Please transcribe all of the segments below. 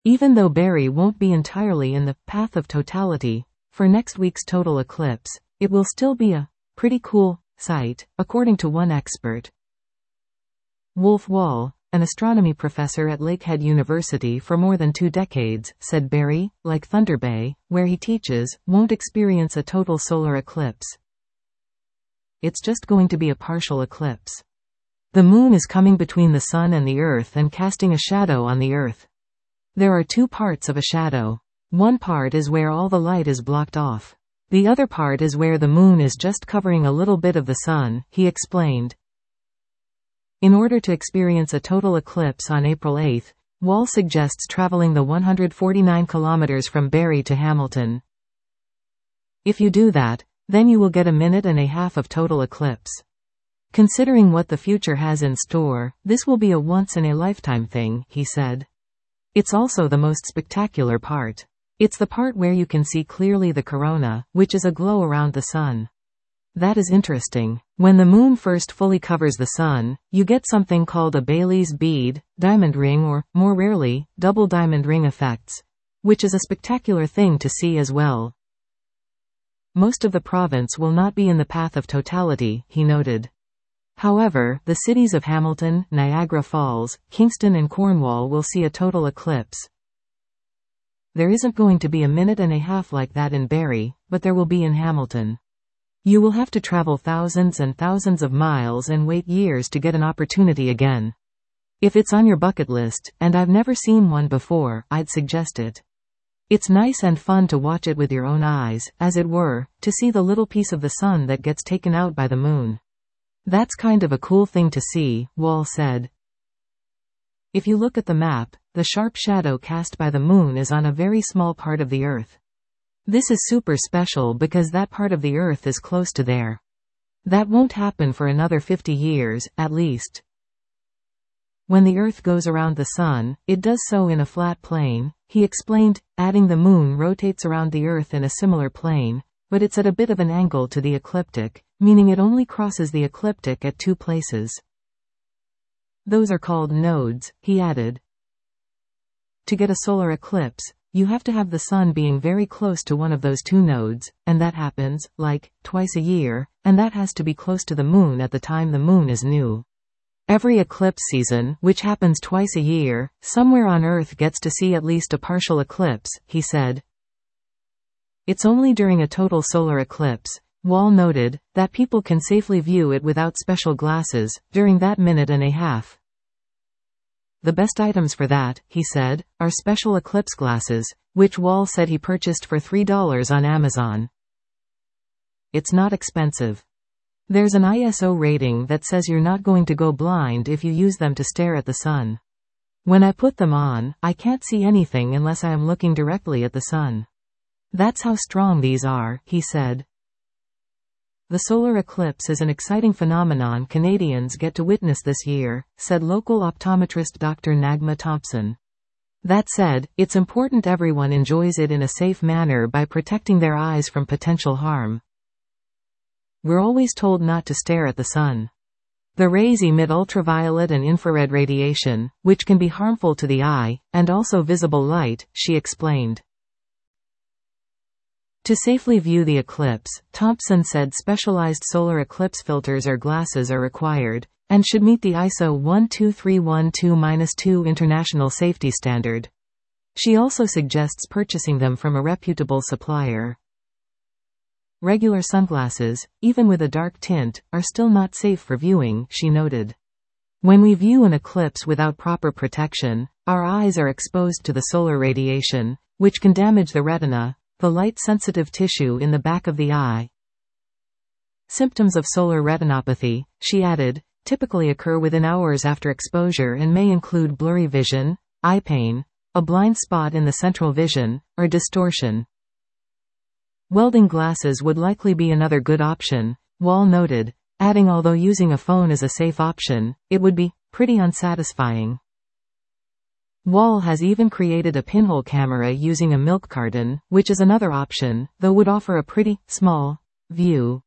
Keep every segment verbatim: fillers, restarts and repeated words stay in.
Even though Barry won't be entirely in the path of totality for next week's total eclipse, it will still be a pretty cool sight, according to one expert. Wolf Wall, an astronomy professor at Lakehead University for more than two decades, said Barry, like Thunder Bay, where he teaches, won't experience a total solar eclipse. It's just going to be a partial eclipse. The moon is coming between the sun and the earth and casting a shadow on the earth. There are two parts of a shadow. One part is where all the light is blocked off. The other part is where the moon is just covering a little bit of the sun, he explained. In order to experience a total eclipse on April eighth, Wall suggests traveling the one hundred forty-nine kilometers from Barry to Hamilton. If you do that, then you will get a minute and a half of total eclipse. Considering what the future has in store, this will be a once-in-a-lifetime thing, he said. It's also the most spectacular part. It's the part where you can see clearly the corona, which is a glow around the sun. That is interesting. When the moon first fully covers the sun, you get something called a Baily's bead, diamond ring or, more rarely, double diamond ring effects, which is a spectacular thing to see as well. Most of the province will not be in the path of totality, he noted. However, the cities of Hamilton, Niagara Falls, Kingston and Cornwall will see a total eclipse. There isn't going to be a minute and a half like that in Barry, but there will be in Hamilton. You will have to travel thousands and thousands of miles and wait years to get an opportunity again. If it's on your bucket list, and I've never seen one before, I'd suggest it. It's nice and fun to watch it with your own eyes, as it were, to see the little piece of the sun that gets taken out by the moon. That's kind of a cool thing to see, Wall said. If you look at the map, the sharp shadow cast by the moon is on a very small part of the Earth. This is super special because that part of the Earth is close to there. That won't happen for another fifty years, at least. When the Earth goes around the sun, it does so in a flat plane, he explained, adding the moon rotates around the Earth in a similar plane, but it's at a bit of an angle to the ecliptic, meaning it only crosses the ecliptic at two places. Those are called nodes, he added. To get a solar eclipse, you have to have the sun being very close to one of those two nodes, and that happens, like, twice a year, and that has to be close to the moon at the time the moon is new. Every eclipse season, which happens twice a year, somewhere on Earth gets to see at least a partial eclipse, he said. It's only during a total solar eclipse, Wall noted, that people can safely view it without special glasses, during that minute and a half. The best items for that, he said, are special eclipse glasses, which Wall said he purchased for three dollars on Amazon. It's not expensive. There's an I S O rating that says you're not going to go blind if you use them to stare at the sun. When I put them on, I can't see anything unless I am looking directly at the sun. That's how strong these are, he said. The solar eclipse is an exciting phenomenon Canadians get to witness this year, said local optometrist Doctor Nagma Thompson. That said, it's important everyone enjoys it in a safe manner by protecting their eyes from potential harm. We're always told not to stare at the sun. The rays emit ultraviolet and infrared radiation, which can be harmful to the eye, and also visible light, she explained. To safely view the eclipse, Thompson said specialized solar eclipse filters or glasses are required, and should meet the I S O one two three one two dash two international safety standard. She also suggests purchasing them from a reputable supplier. Regular sunglasses, even with a dark tint, are still not safe for viewing, she noted. When we view an eclipse without proper protection, our eyes are exposed to the solar radiation, which can damage the retina, the light-sensitive tissue in the back of the eye. Symptoms of solar retinopathy, she added, typically occur within hours after exposure and may include blurry vision, eye pain, a blind spot in the central vision, or distortion. Welding glasses would likely be another good option, Wall noted, adding although using a phone is a safe option, it would be pretty unsatisfying. Wall has even created a pinhole camera using a milk carton, which is another option, though would offer a pretty small view.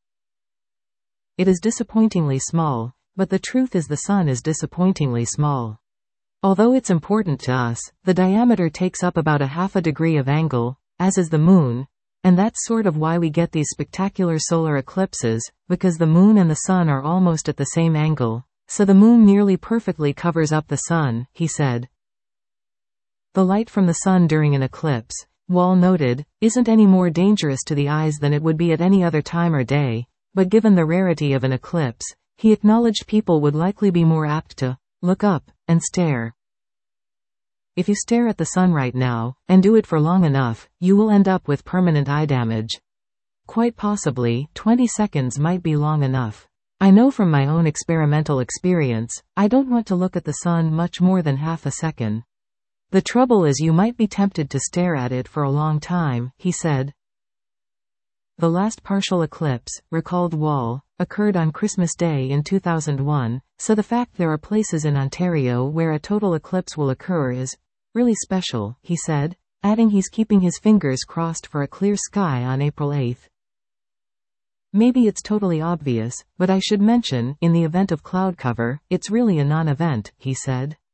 It is disappointingly small, but the truth is the sun is disappointingly small. Although it's important to us, the diameter takes up about a half a degree of angle, as is the moon, and that's sort of why we get these spectacular solar eclipses, because the moon and the sun are almost at the same angle, so the moon nearly perfectly covers up the sun, he said. The light from the sun during an eclipse, Wall noted, isn't any more dangerous to the eyes than it would be at any other time or day, but given the rarity of an eclipse, he acknowledged people would likely be more apt to look up and stare. If you stare at the sun right now, and do it for long enough, you will end up with permanent eye damage. Quite possibly, twenty seconds might be long enough. I know from my own experimental experience, I don't want to look at the sun much more than half a second. The trouble is you might be tempted to stare at it for a long time, he said. The last partial eclipse, recalled Wall, occurred on Christmas Day in two thousand one, so the fact there are places in Ontario where a total eclipse will occur is really special, he said, adding he's keeping his fingers crossed for a clear sky on April eighth. Maybe it's totally obvious, but I should mention, in the event of cloud cover, it's really a non-event, he said.